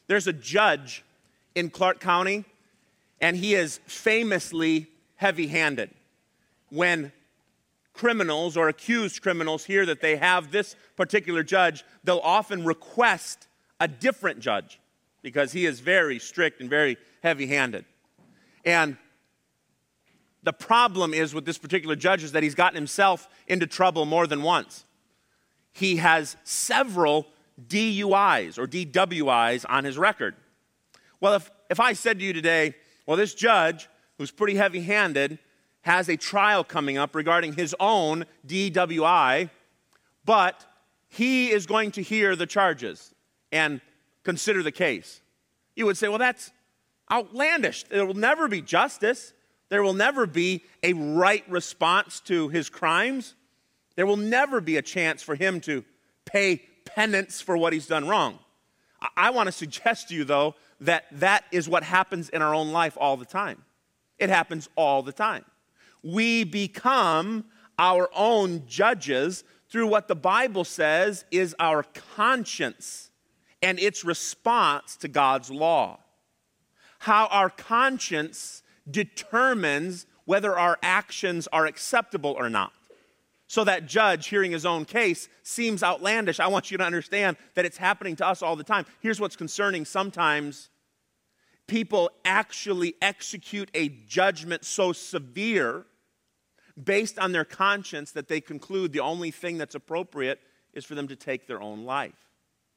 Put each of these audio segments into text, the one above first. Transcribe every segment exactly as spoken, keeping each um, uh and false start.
There's a judge in Clark County, and he is famously heavy-handed. When criminals or accused criminals hear that they have this particular judge, they'll often request a different judge because he is very strict and very heavy-handed. And the problem is with this particular judge is that he's gotten himself into trouble more than once. He has several D U Is or D W Is on his record. Well, if, if I said to you today, well, this judge, who's pretty heavy-handed, has a trial coming up regarding his own D W I, but he is going to hear the charges and consider the case. You would say, well, that's outlandish. There will never be justice. There will never be a right response to his crimes. There will never be a chance for him to pay penance for what he's done wrong. I want to suggest to you, though, that that is what happens in our own life all the time. It happens all the time. We become our own judges through what the Bible says is our conscience and its response to God's law. How our conscience determines whether our actions are acceptable or not. So that judge hearing his own case seems outlandish. I want you to understand that it's happening to us all the time. Here's what's concerning. Sometimes people actually execute a judgment so severe based on their conscience that they conclude the only thing that's appropriate is for them to take their own life.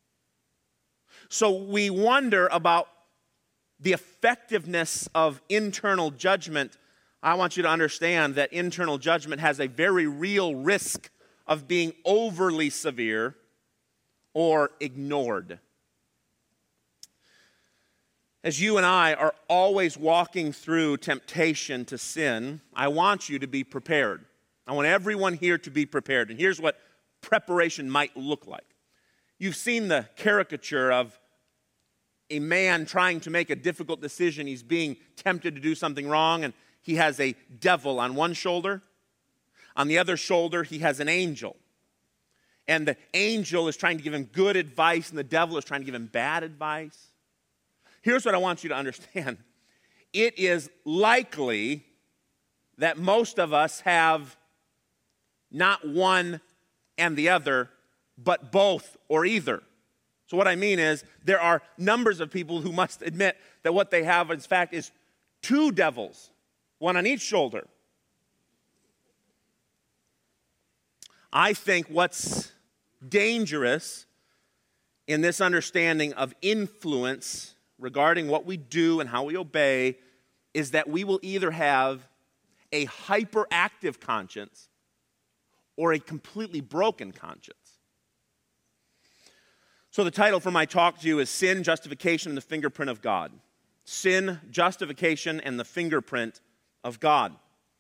So we wonder about the effectiveness of internal judgment. I want you to understand that internal judgment has a very real risk of being overly severe or ignored. As you and I are always walking through temptation to sin, I want you to be prepared. I want everyone here to be prepared. And here's what preparation might look like. You've seen the caricature of a man trying to make a difficult decision. He's being tempted to do something wrong, and he has a devil on one shoulder. On the other shoulder, he has an angel. And the angel is trying to give him good advice, and the devil is trying to give him bad advice. Here's what I want you to understand. It is likely that most of us have not one and the other, but both or either. So what I mean is there are numbers of people who must admit that what they have, in fact, is two devils, one on each shoulder. I think what's dangerous in this understanding of influence regarding what we do and how we obey is that we will either have a hyperactive conscience or a completely broken conscience. So the title for my talk to you is Sin, Justification, and the Fingerprint of God. Sin, Justification, and the Fingerprint of God.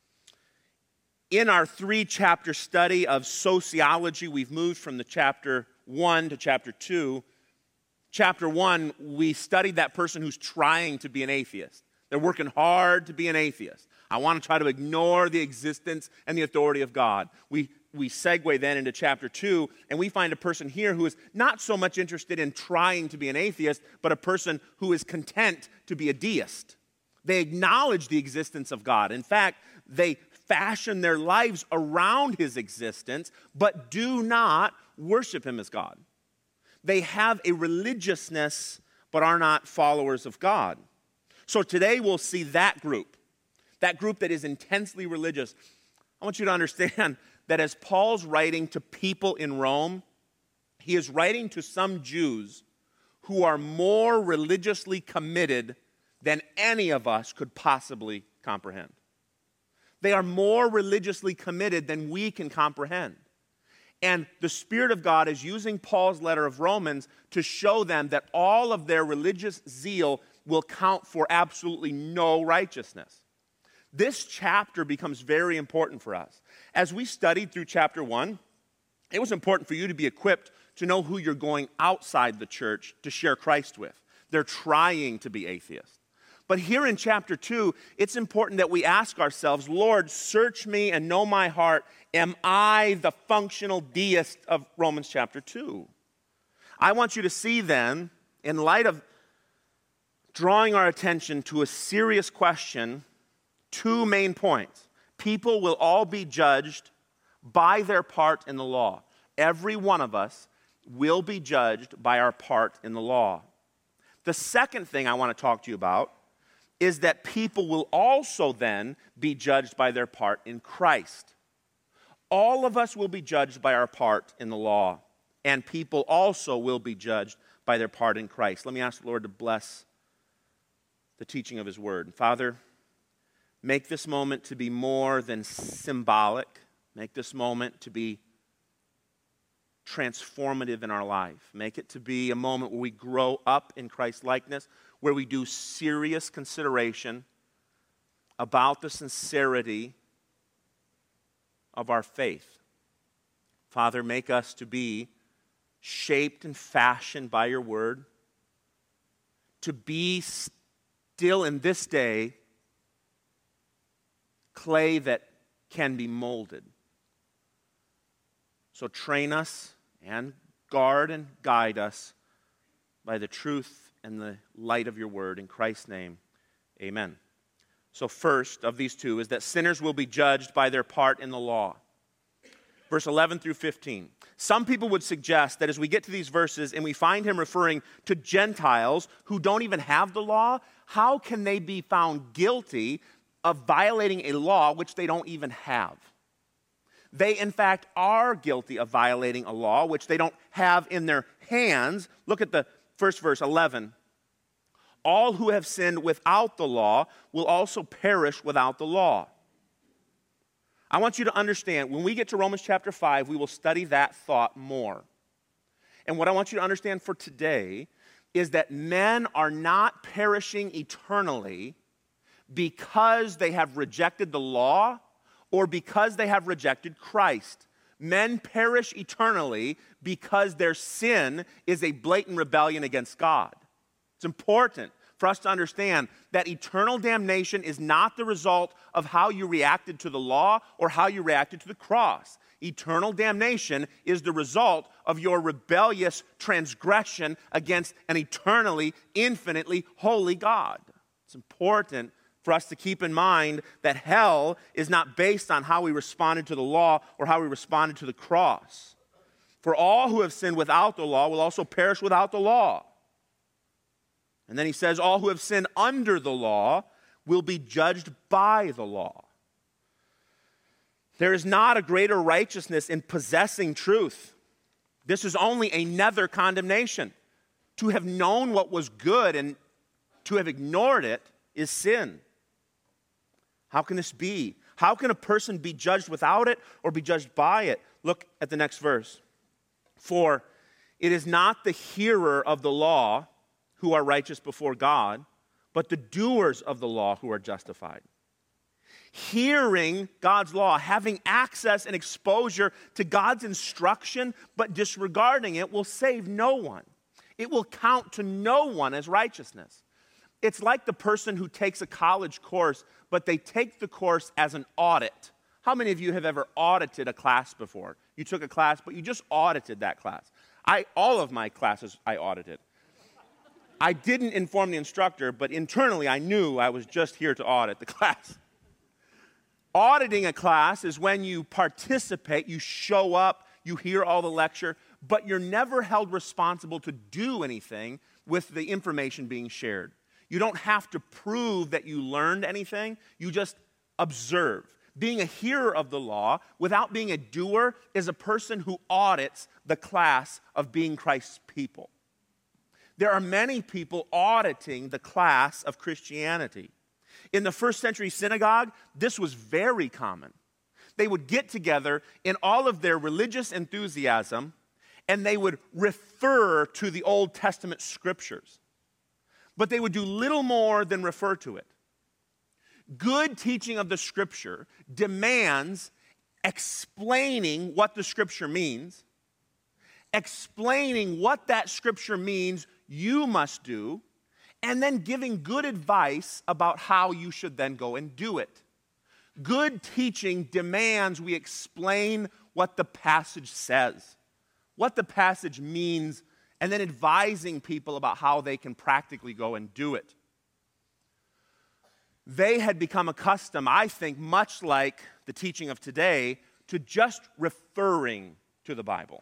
In our three-chapter study of sociology, we've moved from the chapter one to chapter two. Chapter one, we studied that person who's trying to be an atheist. They're working hard to be an atheist. I want to try to ignore the existence and the authority of God. We we segue then into chapter two, and we find a person here who is not so much interested in trying to be an atheist, but a person who is content to be a deist. They acknowledge the existence of God. In fact, they fashion their lives around his existence, but do not worship him as God. They have a religiousness, but are not followers of God. So today we'll see that group, that group that is intensely religious. I want you to understand that as Paul's writing to people in Rome, he is writing to some Jews who are more religiously committed than any of us could possibly comprehend. They are more religiously committed than we can comprehend. And the Spirit of God is using Paul's letter of Romans to show them that all of their religious zeal will count for absolutely no righteousness. This chapter becomes very important for us. As we studied through chapter one, it was important for you to be equipped to know who you're going outside the church to share Christ with. They're trying to be atheists. But here in chapter two, it's important that we ask ourselves, Lord, search me and know my heart. Am I the functional deist of Romans chapter two? I want you to see then, in light of drawing our attention to a serious question, two main points. People will all be judged by their part in the law. Every one of us will be judged by our part in the law. The second thing I want to talk to you about is that people will also then be judged by their part in Christ. All of us will be judged by our part in the law, and people also will be judged by their part in Christ. Let me ask the Lord to bless the teaching of His Word. Father, make this moment to be more than symbolic. Make this moment to be transformative in our life. Make it to be a moment where we grow up in Christ's likeness, where we do serious consideration about the sincerity of our faith. Father, make us to be shaped and fashioned by your word, to be still in this day clay that can be molded. So train us and guard and guide us by the truth and the light of your word. In Christ's name, amen. So first of these two is that sinners will be judged by their part in the law. Verse eleven through fifteen. Some people would suggest that as we get to these verses and we find him referring to Gentiles who don't even have the law, how can they be found guilty of violating a law which they don't even have? They, in fact, are guilty of violating a law which they don't have in their hands. Look at the first verse, eleven. All who have sinned without the law will also perish without the law. I want you to understand, when we get to Romans chapter five, we will study that thought more. And what I want you to understand for today is that men are not perishing eternally because they have rejected the law or because they have rejected Christ. Men perish eternally because their sin is a blatant rebellion against God. It's important for us to understand that eternal damnation is not the result of how you reacted to the law or how you reacted to the cross. Eternal damnation is the result of your rebellious transgression against an eternally, infinitely holy God. It's important for us to keep in mind that hell is not based on how we responded to the law or how we responded to the cross. For all who have sinned without the law will also perish without the law. And then he says, all who have sinned under the law will be judged by the law. There is not a greater righteousness in possessing truth. This is only another condemnation. To have known what was good and to have ignored it is sin. How can this be? How can a person be judged without it or be judged by it? Look at the next verse. For it is not the hearer of the law who are righteous before God, but the doers of the law who are justified. Hearing God's law, having access and exposure to God's instruction, but disregarding it will save no one. It will count to no one as righteousness. It's like the person who takes a college course, but they take the course as an audit. How many of you have ever audited a class before? You took a class, but you just audited that class. I, all of my classes I audited. I didn't inform the instructor, but internally I knew I was just here to audit the class. Auditing a class is when you participate, you show up, you hear all the lecture, but you're never held responsible to do anything with the information being shared. You don't have to prove that you learned anything, you just observe. Being a hearer of the law without being a doer is a person who audits the class of being Christ's people. There are many people auditing the class of Christianity. In the first century synagogue, this was very common. They would get together in all of their religious enthusiasm, and they would refer to the Old Testament scriptures. But they would do little more than refer to it. Good teaching of the scripture demands explaining what the scripture means, explaining what that scripture means you must do, and then giving good advice about how you should then go and do it. Good teaching demands we explain what the passage says, what the passage means, and then advising people about how they can practically go and do it. they had become accustomed, I think, much like the teaching of today, to just referring to the Bible.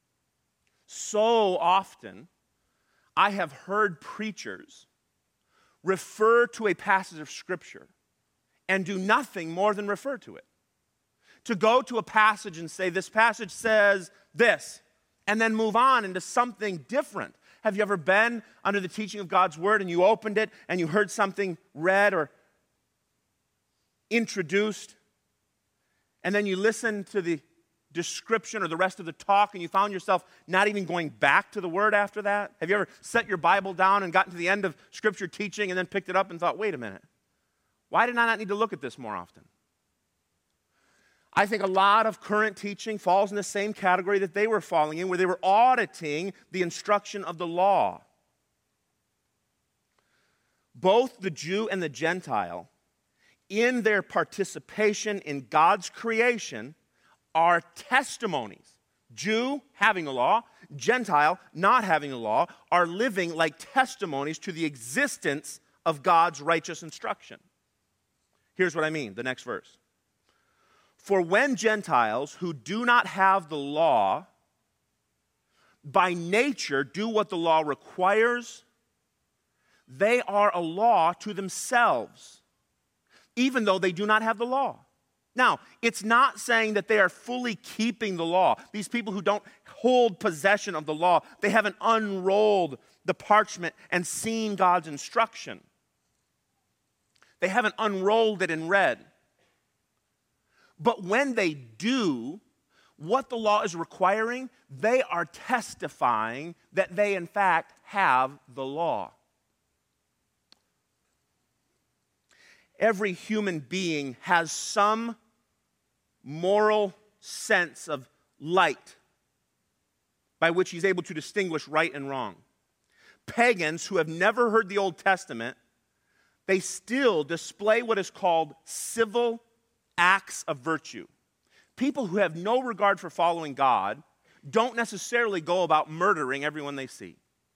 So often, I have heard preachers refer to a passage of Scripture and do nothing more than refer to it. To go to a passage and say, this passage says this, and then move on into something different. Have you ever been under the teaching of God's Word and you opened it and you heard something read or introduced, and then you listened to the description or the rest of the talk and you found yourself not even going back to the Word after that? Have you ever set your Bible down and gotten to the end of Scripture teaching and then picked it up and thought, wait a minute, why did I not need to look at this more often? I think a lot of current teaching falls in the same category that they were falling in, where they were auditing the instruction of the law. Both the Jew and the Gentile, in their participation in God's creation, are testimonies. Jew, having the law, Gentile, not having the law, are living like testimonies to the existence of God's righteous instruction. Here's what I mean, the next verse. For when Gentiles who do not have the law, by nature do what the law requires, they are a law to themselves, even though they do not have the law. Now, it's not saying that they are fully keeping the law. These people who don't hold possession of the law, they haven't unrolled the parchment and seen God's instruction. They haven't unrolled it and read. But when they do what the law is requiring, they are testifying that they, in fact, have the law. Every human being has some moral sense of light by which he's able to distinguish right and wrong. Pagans who have never heard the Old Testament, they still display what is called civil acts of virtue. People who have no regard for following God don't necessarily go about murdering everyone they see.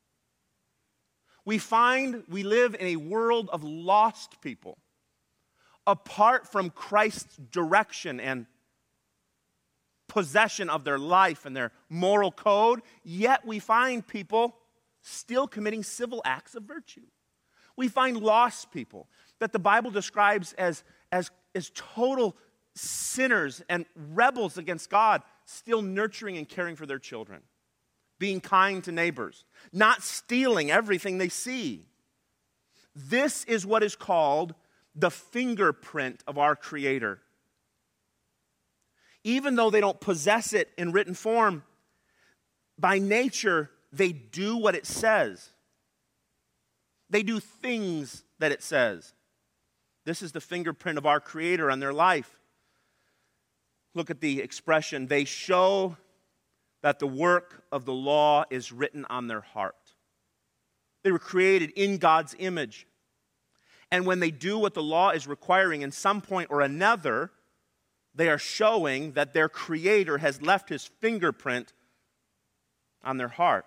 We find we live in a world of lost people, apart from Christ's direction and possession of their life and their moral code, yet we find people still committing civil acts of virtue. We find lost people that the Bible describes as, as, as total sinners and rebels against God, still nurturing and caring for their children, being kind to neighbors, not stealing everything they see. This is what is called the fingerprint of our Creator. Even though they don't possess it in written form, by nature, they do what it says. They do things that it says. This is the fingerprint of our Creator on their life. Look at the expression, they show that the work of the law is written on their heart. They were created in God's image. And when they do what the law is requiring in some point or another, they are showing that their Creator has left His fingerprint on their heart.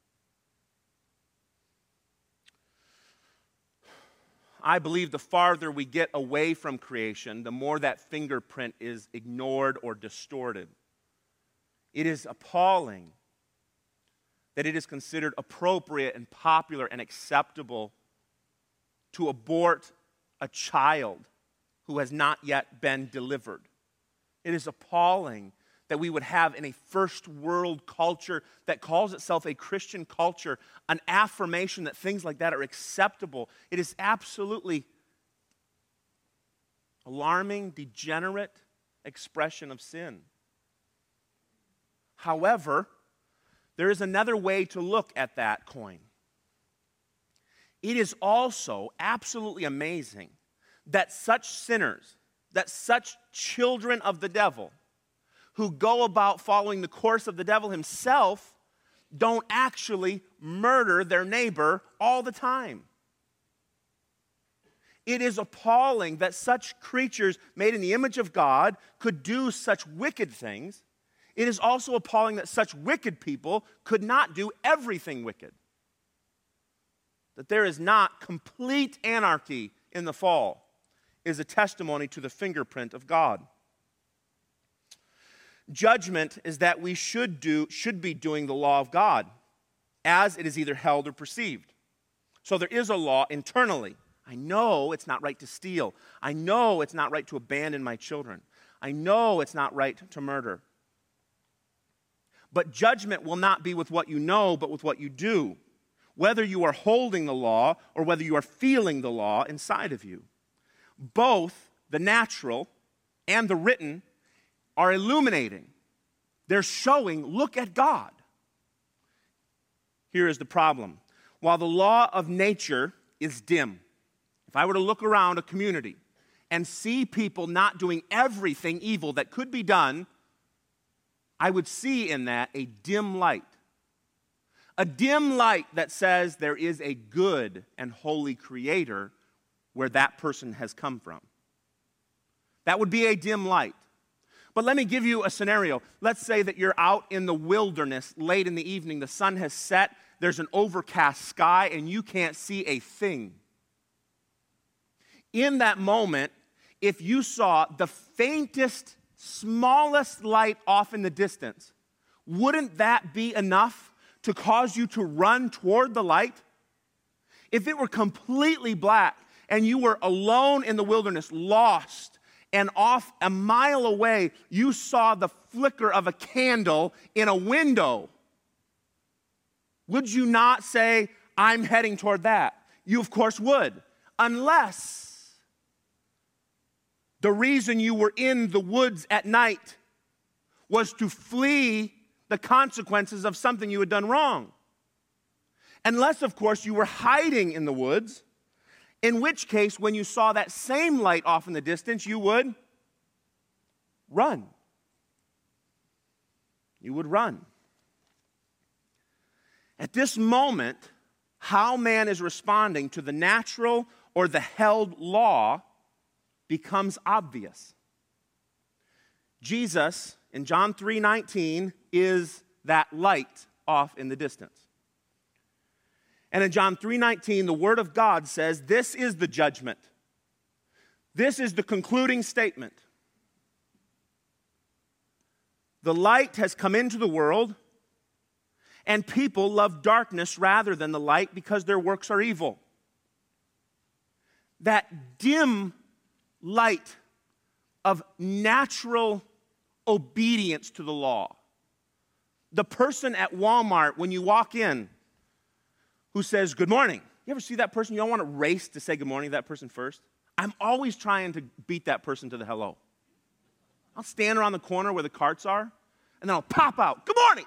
I believe the farther we get away from creation, the more that fingerprint is ignored or distorted. It is appalling that it is considered appropriate and popular and acceptable to abort a child who has not yet been delivered. It is appalling that we would have in a first world culture that calls itself a Christian culture an affirmation that things like that are acceptable. It is absolutely alarming, degenerate expression of sin. However, there is another way to look at that coin. It is also absolutely amazing that such sinners, that such children of the devil, who go about following the course of the devil himself, don't actually murder their neighbor all the time. It is appalling that such creatures made in the image of God could do such wicked things. It is also appalling that such wicked people could not do everything wicked. That there is not complete anarchy in the fall. is a testimony to the fingerprint of God. Judgment is that we should do, should be doing the law of God as it is either held or perceived. So there is a law internally. I know it's not right to steal. I know it's not right to abandon my children. I know it's not right to murder. But judgment will not be with what you know, but with what you do, whether you are holding the law or whether you are feeling the law inside of you. Both the natural and the written are illuminating. They're showing, look at God. Here is the problem. While the law of nature is dim, if I were to look around a community and see people not doing everything evil that could be done, I would see in that a dim light. A dim light that says there is a good and holy Creator where that person has come from. That would be a dim light. But let me give you a scenario. Let's say that you're out in the wilderness late in the evening. The sun has set. There's an overcast sky, and you can't see a thing. In that moment, if you saw the faintest, smallest light off in the distance, wouldn't that be enough to cause you to run toward the light? If it were completely black and you were alone in the wilderness, lost, and off a mile away, you saw the flicker of a candle in a window, would you not say, I'm heading toward that? You, of course, would. Unless the reason you were in the woods at night was to flee the consequences of something you had done wrong. Unless, of course, you were hiding in the woods, in which case, when you saw that same light off in the distance, you would run. You would run. At this moment, how man is responding to the natural or the held law becomes obvious. Jesus, in John three nineteen, is that light off in the distance. And in John three nineteen, the Word of God says, this is the judgment. This is the concluding statement. The light has come into the world, and people love darkness rather than the light because their works are evil. That dim light of natural obedience to the law. The person at Walmart, when you walk in, who says, good morning. You ever see that person? You don't want to race to say good morning to that person first? I'm always trying to beat that person to the hello. I'll stand around the corner where the carts are, and then I'll pop out, good morning.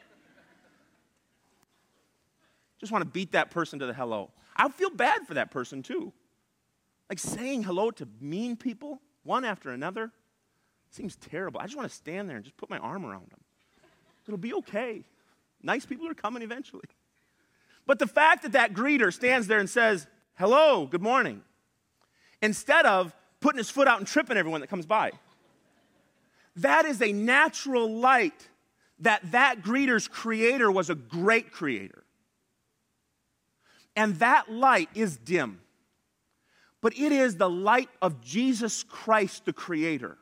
Just want to beat that person to the hello. I feel bad for that person too. Like saying hello to mean people, one after another, seems terrible. I just want to stand there and just put my arm around them. It'll be okay. Nice people are coming eventually. But the fact that that greeter stands there and says, hello, good morning, instead of putting his foot out and tripping everyone that comes by, that is a natural light that that greeter's creator was a great creator. And that light is dim. But it is the light of Jesus Christ, the Creator.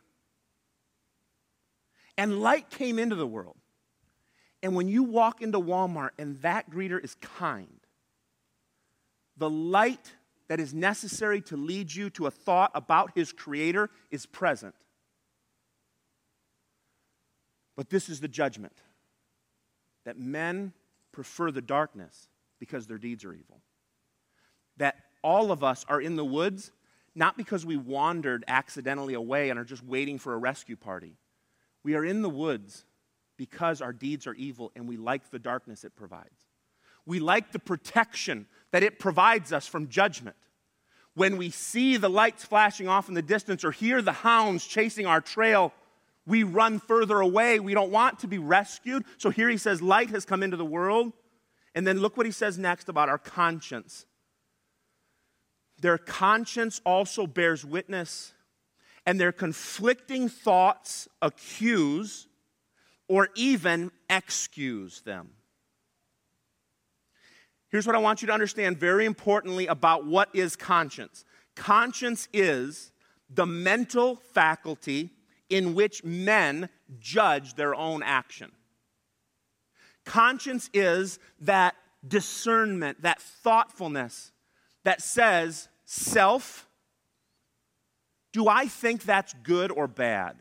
And light came into the world. And when you walk into Walmart and that greeter is kind, the light that is necessary to lead you to a thought about his Creator is present. But this is the judgment, that men prefer the darkness because their deeds are evil. That all of us are in the woods, not because we wandered accidentally away and are just waiting for a rescue party. We are in the woods because our deeds are evil and we like the darkness it provides. We like the protection that it provides us from judgment. When we see the lights flashing off in the distance or hear the hounds chasing our trail, we run further away. We don't want to be rescued. So here he says, light has come into the world. And then look what he says next about our conscience. Their conscience also bears witness, and their conflicting thoughts accuse or even excuse them. Here's what I want you to understand very importantly about what is conscience. Conscience is the mental faculty in which men judge their own action. Conscience is that discernment, that thoughtfulness that says, self, do I think that's good or bad?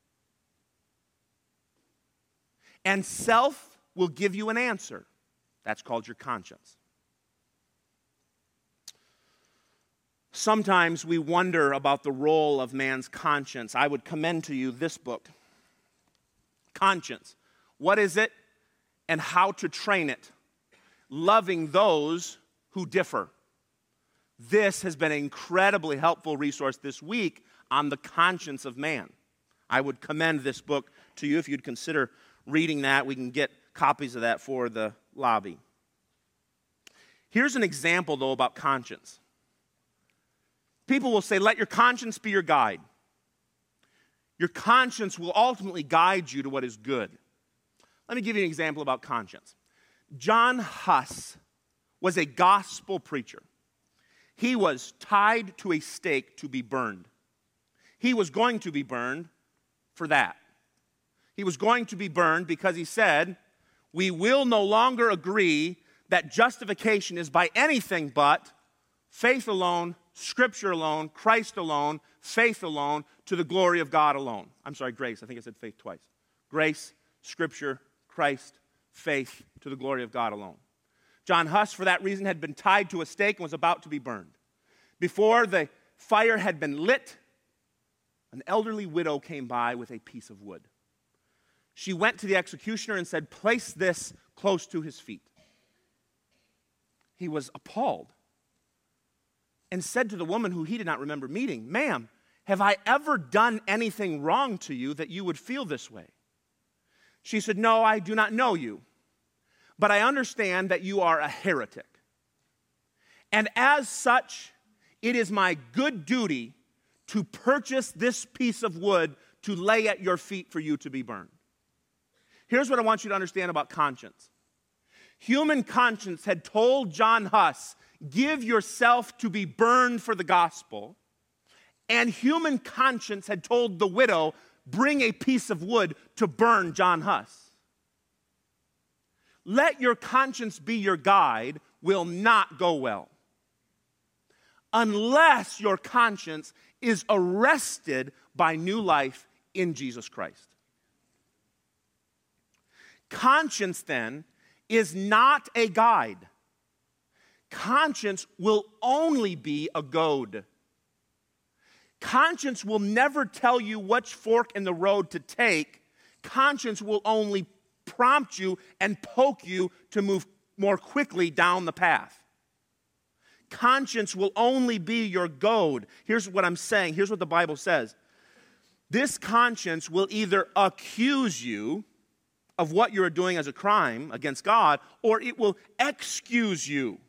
And self will give you an answer. That's called your conscience. Sometimes we wonder about the role of man's conscience. I would commend to you this book, Conscience. What is it and how to train it? Loving those who differ. This has been an incredibly helpful resource this week on the conscience of man. I would commend this book to you if you'd consider reading that. We can get copies of that for the lobby. Here's an example, though, about conscience. People will say, let your conscience be your guide. Your conscience will ultimately guide you to what is good. Let me give you an example about conscience. John Huss was a gospel preacher. He was tied to a stake to be burned. He was going to be burned for that. He was going to be burned because he said, we will no longer agree that justification is by anything but faith alone, Scripture alone, Christ alone, faith alone, to the glory of God alone. I'm sorry, grace. I think I said faith twice. Grace, Scripture, Christ, faith, to the glory of God alone. John Huss, for that reason, had been tied to a stake and was about to be burned. Before the fire had been lit, an elderly widow came by with a piece of wood. She went to the executioner and said, place this close to his feet. He was appalled and said to the woman who he did not remember meeting, ma'am, have I ever done anything wrong to you that you would feel this way? She said, no, I do not know you, but I understand that you are a heretic. And as such, it is my good duty to purchase this piece of wood to lay at your feet for you to be burned. Here's what I want you to understand about conscience. Human conscience had told John Huss, give yourself to be burned for the gospel. And human conscience had told the widow, bring a piece of wood to burn John Huss. Let your conscience be your guide will not go well unless your conscience is arrested by new life in Jesus Christ. Conscience, then, is not a guide. Conscience will only be a goad. Conscience will never tell you which fork in the road to take. Conscience will only prompt you and poke you to move more quickly down the path. Conscience will only be your goad. Here's what I'm saying. Here's what the Bible says. This conscience will either accuse you of what you're doing as a crime against God, or it will excuse you.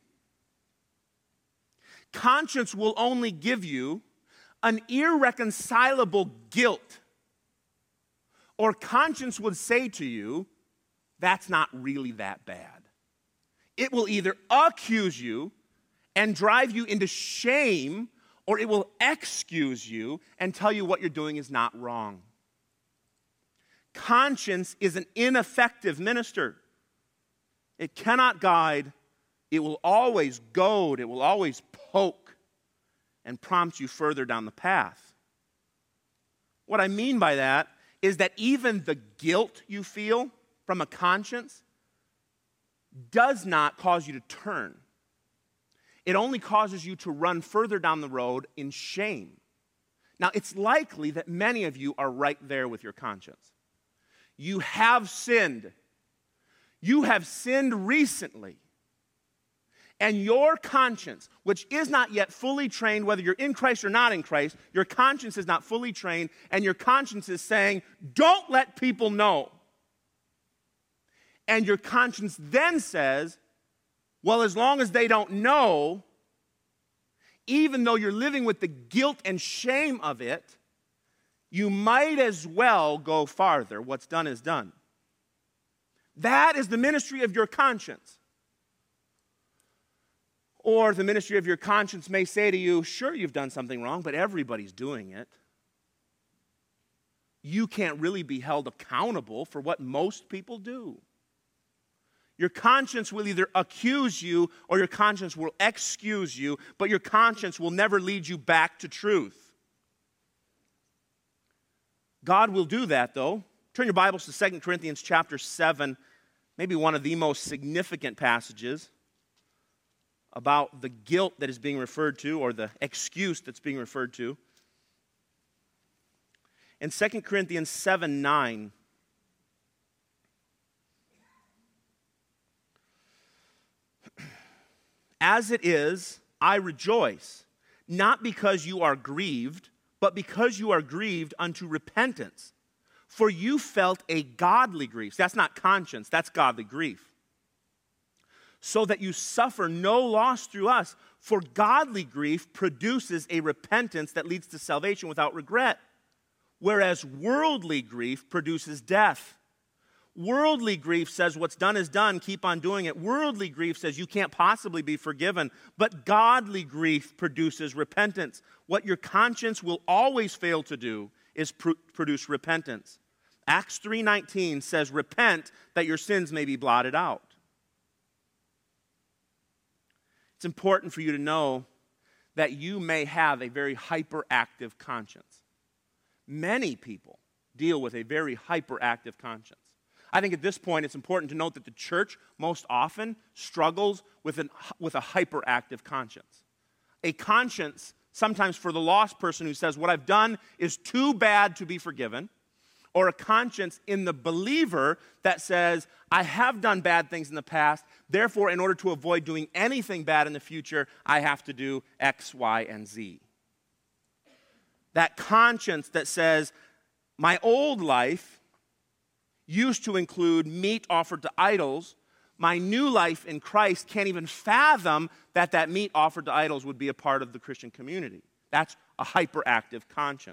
Conscience will only give you an irreconcilable guilt. Or conscience would say to you, that's not really that bad. It will either accuse you and drive you into shame, or it will excuse you and tell you what you're doing is not wrong. Conscience is an ineffective minister. It cannot guide. It will always goad. It will always poke and prompt you further down the path. What I mean by that is that even the guilt you feel from a conscience does not cause you to turn. It only causes you to run further down the road in shame. Now, it's likely that many of you are right there with your conscience. You have sinned. You have sinned recently. And your conscience, which is not yet fully trained, whether you're in Christ or not in Christ, your conscience is not fully trained, and your conscience is saying, don't let people know. And your conscience then says, well, as long as they don't know, even though you're living with the guilt and shame of it, you might as well go farther. What's done is done. That is the ministry of your conscience. Or the ministry of your conscience may say to you, sure, you've done something wrong, but everybody's doing it. You can't really be held accountable for what most people do. Your conscience will either accuse you or your conscience will excuse you, but your conscience will never lead you back to truth. God will do that, though. Turn your Bibles to Second Corinthians chapter seven, maybe one of the most significant passages about the guilt that is being referred to, or the excuse that's being referred to. In Second Corinthians seven nine, as it is, I rejoice, not because you are grieved, but because you are grieved unto repentance. For you felt a godly grief. That's not conscience, that's godly grief. So that you suffer no loss through us. For godly grief produces a repentance that leads to salvation without regret, whereas worldly grief produces death. Worldly grief says what's done is done, keep on doing it. Worldly grief says you can't possibly be forgiven, but godly grief produces repentance. What your conscience will always fail to do is pr- produce repentance. Acts three nineteen says, repent that your sins may be blotted out. It's important for you to know that you may have a very hyperactive conscience. Many people deal with a very hyperactive conscience. I think at this point it's important to note that the church most often struggles with, an, with a hyperactive conscience. A conscience, sometimes for the lost person who says, what I've done is too bad to be forgiven, or a conscience in the believer that says, I have done bad things in the past, therefore, in order to avoid doing anything bad in the future, I have to do X, Y, and Z. That conscience that says, my old life used to include meat offered to idols. My new life in Christ can't even fathom that that meat offered to idols would be a part of the Christian community. That's a hyperactive conscience.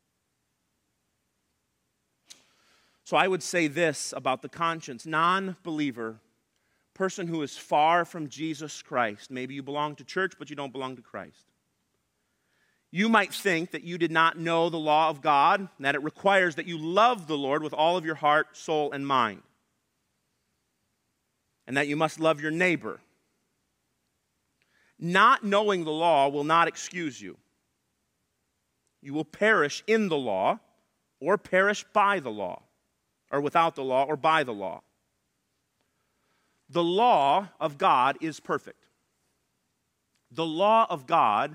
So I would say this about the conscience. Non-believer, person who is far from Jesus Christ. Maybe you belong to church, but you don't belong to Christ. You might think that you did not know the law of God, and that it requires that you love the Lord with all of your heart, soul, and mind. And that you must love your neighbor. Not knowing the law will not excuse you. You will perish in the law, or perish by the law, or without the law, or by the law. The law of God is perfect. The law of God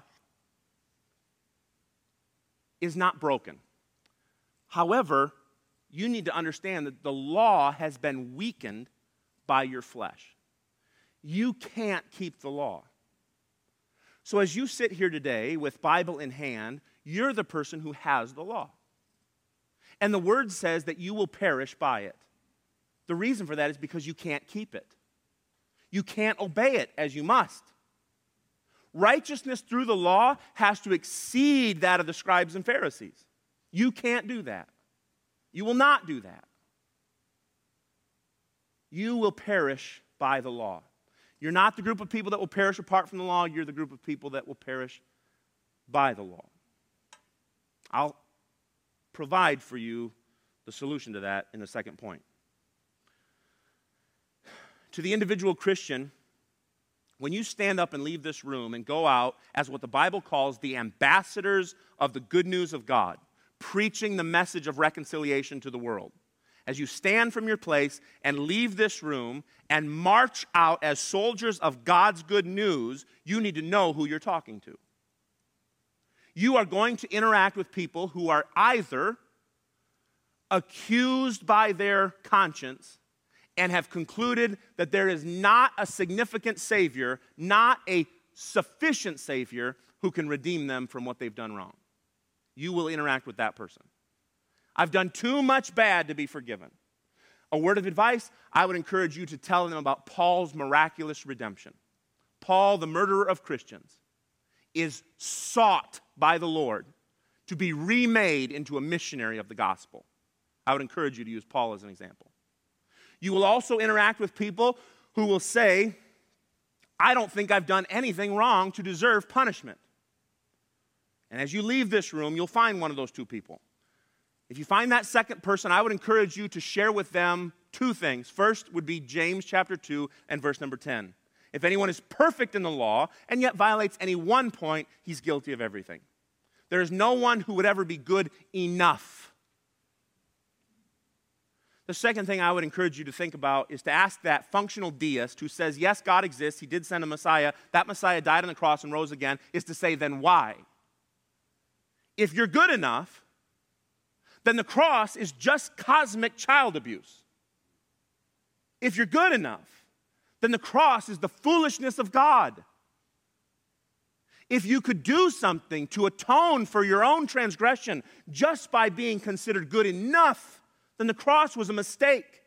is not broken. However, you need to understand that the law has been weakened by your flesh. You can't keep the law. So as you sit here today with Bible in hand, you're the person who has the law. And the word says that you will perish by it. The reason for that is because you can't keep it. You can't obey it as you must. Righteousness through the law has to exceed that of the scribes and Pharisees. You can't do that. You will not do that. You will perish by the law. You're not the group of people that will perish apart from the law. You're the group of people that will perish by the law. I'll provide for you the solution to that in the second point. To the individual Christian, when you stand up and leave this room and go out as what the Bible calls the ambassadors of the good news of God, preaching the message of reconciliation to the world, as you stand from your place and leave this room and march out as soldiers of God's good news, you need to know who you're talking to. You are going to interact with people who are either accused by their conscience and have concluded that there is not a significant Savior, not a sufficient Savior who can redeem them from what they've done wrong. You will interact with that person. I've done too much bad to be forgiven. A word of advice, I would encourage you to tell them about Paul's miraculous redemption. Paul, the murderer of Christians, is sought by the Lord to be remade into a missionary of the gospel. I would encourage you to use Paul as an example. You will also interact with people who will say, I don't think I've done anything wrong to deserve punishment. And as you leave this room, you'll find one of those two people. If you find that second person, I would encourage you to share with them two things. First would be James chapter two and verse number ten. If anyone is perfect in the law and yet violates any one point, he's guilty of everything. There is no one who would ever be good enough. The second thing I would encourage you to think about is to ask that functional deist who says, yes, God exists, he did send a Messiah, that Messiah died on the cross and rose again, is to say, then why? If you're good enough, then the cross is just cosmic child abuse. If you're good enough, then the cross is the foolishness of God. If you could do something to atone for your own transgression just by being considered good enough, then the cross was a mistake.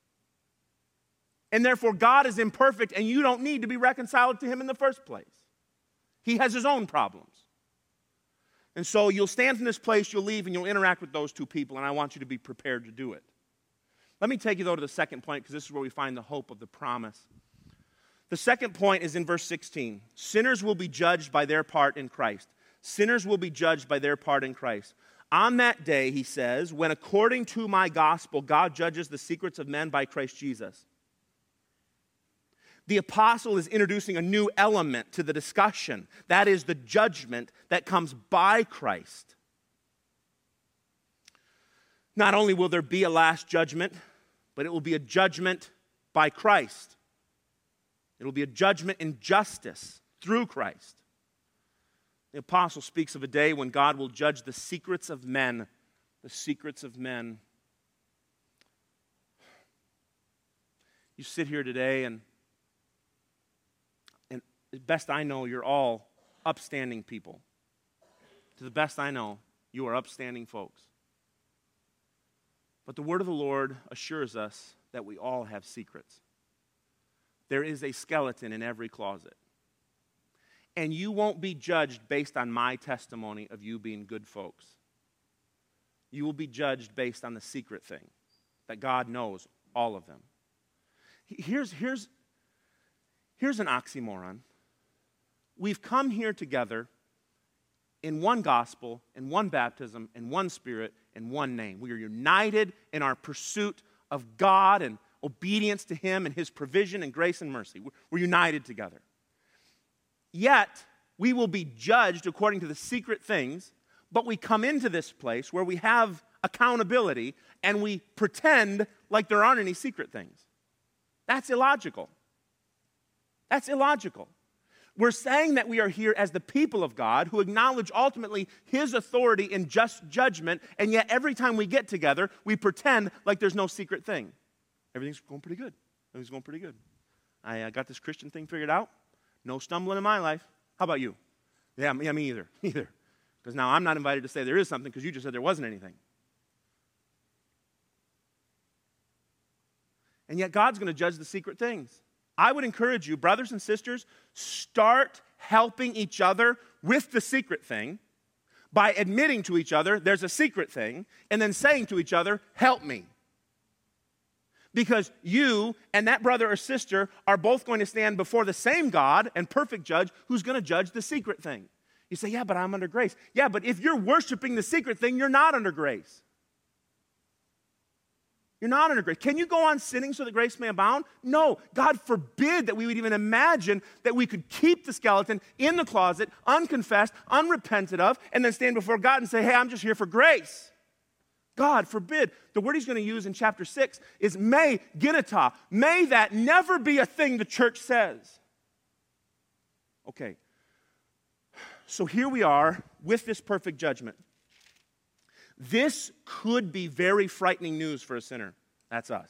And therefore, God is imperfect, and you don't need to be reconciled to him in the first place. He has his own problems. And so you'll stand from this place, you'll leave, and you'll interact with those two people, and I want you to be prepared to do it. Let me take you, though, to the second point, because this is where we find the hope of the promise. The second point is in verse sixteen. Sinners will be judged by their part in Christ. Sinners will be judged by their part in Christ. On that day, he says, when according to my gospel, God judges the secrets of men by Christ Jesus. The apostle is introducing a new element to the discussion. That is the judgment that comes by Christ. Not only will there be a last judgment, but it will be a judgment by Christ. It will be a judgment in justice through Christ. The apostle speaks of a day when God will judge the secrets of men. The secrets of men. You sit here today, and, and as best I know, you're all upstanding people. To the best I know, you are upstanding folks. But the word of the Lord assures us that we all have secrets. There is a skeleton in every closet. And you won't be judged based on my testimony of you being good folks. You will be judged based on the secret thing, that God knows all of them. Here's, here's, here's an oxymoron. We've come here together in one gospel, in one baptism, in one spirit, in one name. We are united in our pursuit of God and obedience to him and his provision and grace and mercy. We're united together. Yet, we will be judged according to the secret things, but we come into this place where we have accountability and we pretend like there aren't any secret things. That's illogical. That's illogical. We're saying that we are here as the people of God who acknowledge ultimately his authority in just judgment, and yet every time we get together, we pretend like there's no secret thing. Everything's going pretty good. Everything's going pretty good. I uh, got this Christian thing figured out. No stumbling in my life. How about you? Yeah, yeah me either. Either. Because now I'm not invited to say there is something because you just said there wasn't anything. And yet God's going to judge the secret things. I would encourage you, brothers and sisters, start helping each other with the secret thing by admitting to each other there's a secret thing and then saying to each other, help me. Because you and that brother or sister are both going to stand before the same God and perfect judge who's going to judge the secret thing. You say, yeah, but I'm under grace. Yeah, but if you're worshiping the secret thing, you're not under grace. You're not under grace. Can you go on sinning so that grace may abound? No. God forbid that we would even imagine that we could keep the skeleton in the closet, unconfessed, unrepented of, and then stand before God and say, hey, I'm just here for grace. God forbid. The word he's going to use in chapter six is may genita. May that never be a thing the church says. Okay. So here we are with this perfect judgment. This could be very frightening news for a sinner. That's us.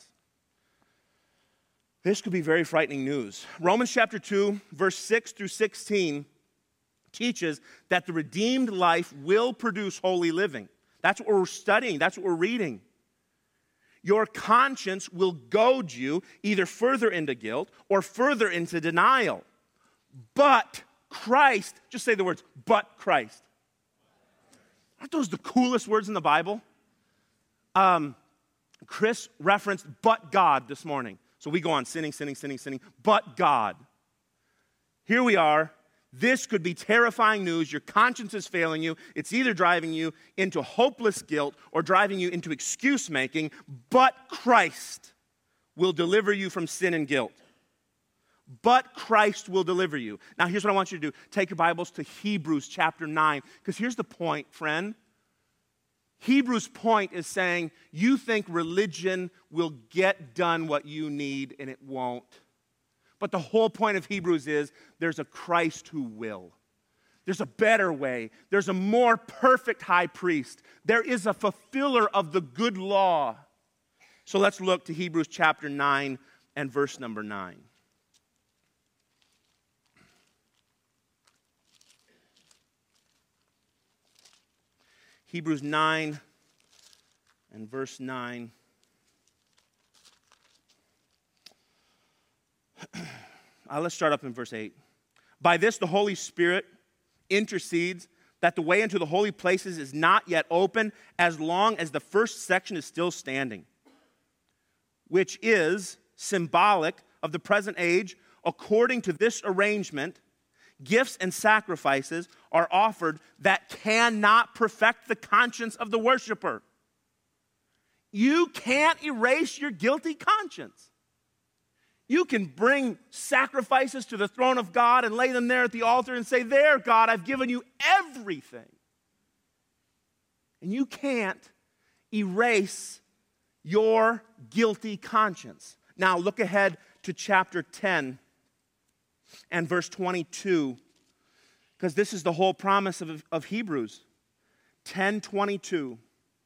This could be very frightening news. Romans chapter two, verse six through sixteen teaches that the redeemed life will produce holy living. That's what we're studying. That's what we're reading. Your conscience will goad you either further into guilt or further into denial. But Christ, just say the words, but Christ. Aren't those the coolest words in the Bible? Um, Chris referenced but God this morning. So we go on sinning, sinning, sinning, sinning, but God. Here we are. This could be terrifying news. Your conscience is failing you. It's either driving you into hopeless guilt or driving you into excuse making, but Christ will deliver you from sin and guilt. But Christ will deliver you. Now, here's what I want you to do. Take your Bibles to Hebrews chapter nine, because here's the point, friend. Hebrews' point is saying you think religion will get done what you need, and it won't. But the whole point of Hebrews is there's a Christ who will. There's a better way. There's a more perfect high priest. There is a fulfiller of the good law. So let's look to Hebrews chapter nine and verse number nine. Hebrews nine and verse nine. Uh, let's start up in verse eight. By this the Holy Spirit intercedes that the way into the holy places is not yet open as long as the first section is still standing, which is symbolic of the present age. According to this arrangement, gifts and sacrifices are offered that cannot perfect the conscience of the worshiper. You can't erase your guilty conscience. You can bring sacrifices to the throne of God and lay them there at the altar and say, there, God, I've given you everything. And you can't erase your guilty conscience. Now look ahead to chapter ten and verse twenty-two, because this is the whole promise of, of Hebrews. ten twenty-two.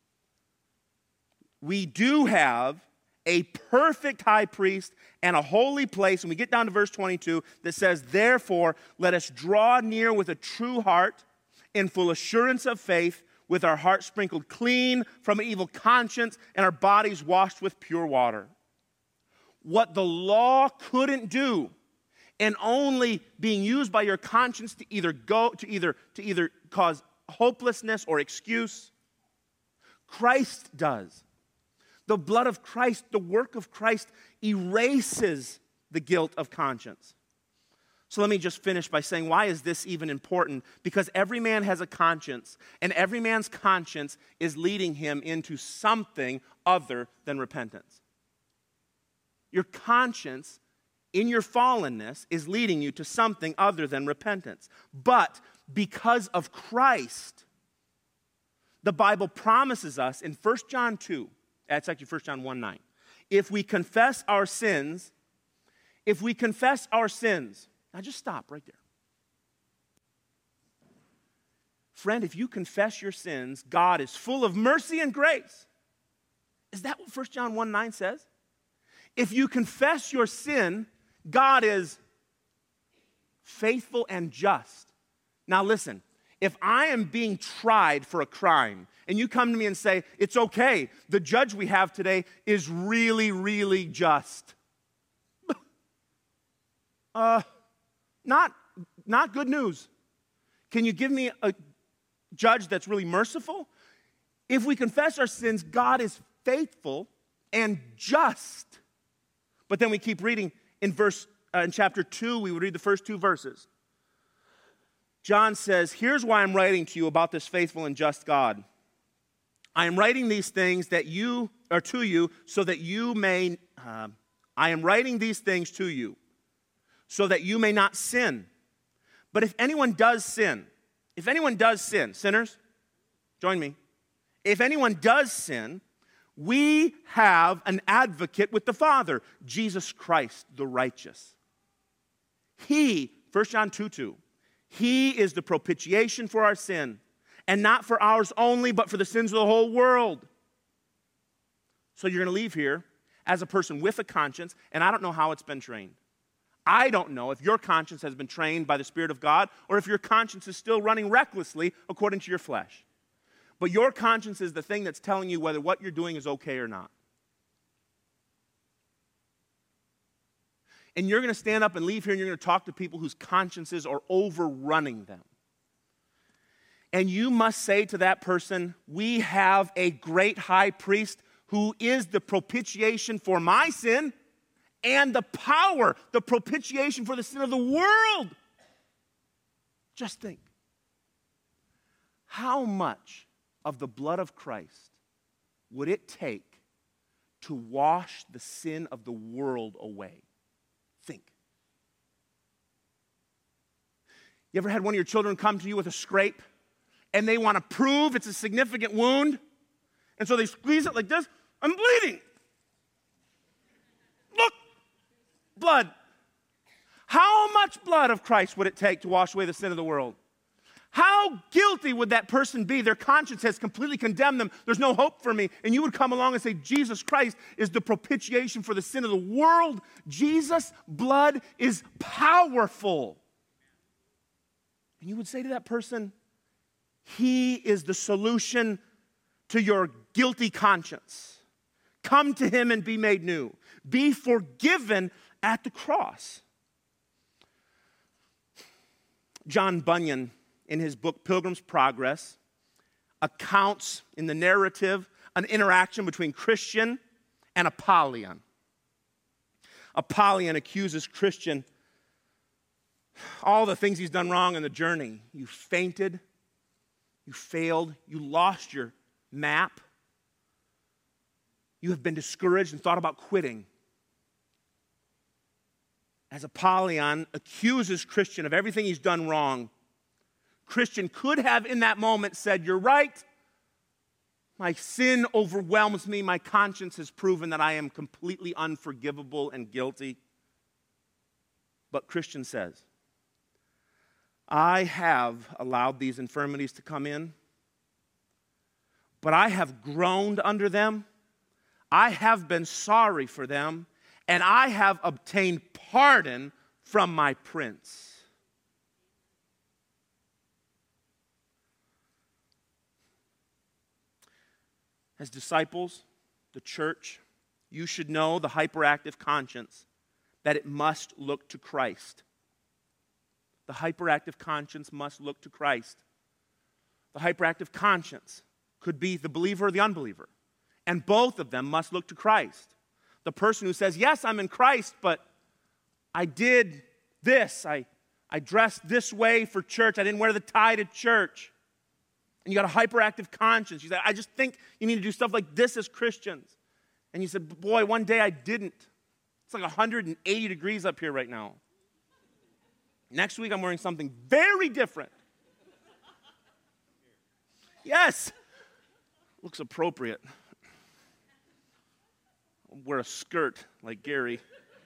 We do have a perfect high priest and a holy place, and we get down to verse twenty-two that says, therefore, let us draw near with a true heart in full assurance of faith, with our hearts sprinkled clean from an evil conscience and our bodies washed with pure water. What the law couldn't do, and only being used by your conscience to either go to either to either cause hopelessness or excuse, Christ does. The blood of Christ, the work of Christ, erases the guilt of conscience. So let me just finish by saying, why is this even important? Because every man has a conscience, and every man's conscience is leading him into something other than repentance. Your conscience, in your fallenness, is leading you to something other than repentance. But because of Christ, the Bible promises us in First John two, that's actually First John one nine. If we confess our sins, if we confess our sins, now just stop right there. Friend, if you confess your sins, God is full of mercy and grace. Is that what First John one nine says? If you confess your sin, God is faithful and just. Now listen, if I am being tried for a crime, and you come to me and say, it's okay, the judge we have today is really, really just. uh, not, not good news. Can you give me a judge that's really merciful? If we confess our sins, God is faithful and just. But then we keep reading in verse uh, in chapter two, we would read the first two verses. John says, here's why I'm writing to you about this faithful and just God. I am writing these things that you, or to you, so that you may, uh, I am writing these things to you, so that you may not sin. But if anyone does sin, if anyone does sin, sinners, join me. If anyone does sin, we have an advocate with the Father, Jesus Christ, the righteous. He, First John two two, He is the propitiation for our sin, and not for ours only, but for the sins of the whole world. So you're going to leave here as a person with a conscience, and I don't know how it's been trained. I don't know if your conscience has been trained by the Spirit of God, or if your conscience is still running recklessly according to your flesh. But your conscience is the thing that's telling you whether what you're doing is okay or not. And you're going to stand up and leave here and you're going to talk to people whose consciences are overrunning them. And you must say to that person, we have a great high priest who is the propitiation for my sin and the power, the propitiation for the sin of the world. Just think. How much of the blood of Christ would it take to wash the sin of the world away? Think. You ever had one of your children come to you with a scrape and they want to prove it's a significant wound? And so they squeeze it like this. I'm bleeding. Look, blood. How much blood of Christ would it take to wash away the sin of the world? How guilty would that person be? Their conscience has completely condemned them. There's no hope for me. And you would come along and say, Jesus Christ is the propitiation for the sin of the world. Jesus' blood is powerful. And you would say to that person, He is the solution to your guilty conscience. Come to Him and be made new. Be forgiven at the cross. John Bunyan, in his book Pilgrim's Progress, accounts in the narrative an interaction between Christian and Apollyon. Apollyon accuses Christian all the things he's done wrong in the journey. You fainted, you failed, you lost your map, you have been discouraged and thought about quitting. As Apollyon accuses Christian of everything he's done wrong, Christian could have in that moment said, you're right, my sin overwhelms me, my conscience has proven that I am completely unforgivable and guilty. But Christian says, I have allowed these infirmities to come in, but I have groaned under them, I have been sorry for them, and I have obtained pardon from my prince. As disciples, the church, you should know the hyperactive conscience, that it must look to Christ. The hyperactive conscience must look to Christ. The hyperactive conscience could be the believer or the unbeliever, and both of them must look to Christ. The person who says, yes, I'm in Christ, but I did this. I, I dressed this way for church. I didn't wear the tie to church. And you got a hyperactive conscience. You say, I just think you need to do stuff like this as Christians. And you said, boy, one day I didn't. It's like one hundred eighty degrees up here right now. Next week I'm wearing something very different. Yes. Looks appropriate. I'll wear a skirt like Gary.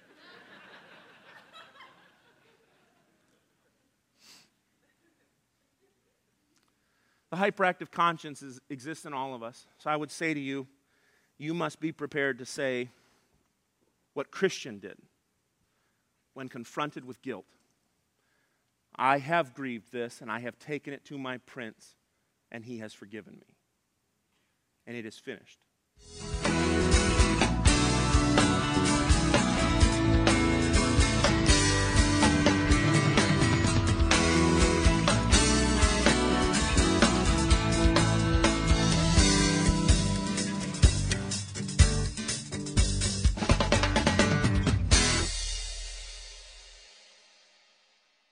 The hyperactive conscience is, exists in all of us. So I would say to you, you must be prepared to say what Christian did when confronted with guilt. I have grieved this, and I have taken it to my prince, and he has forgiven me. And it is finished.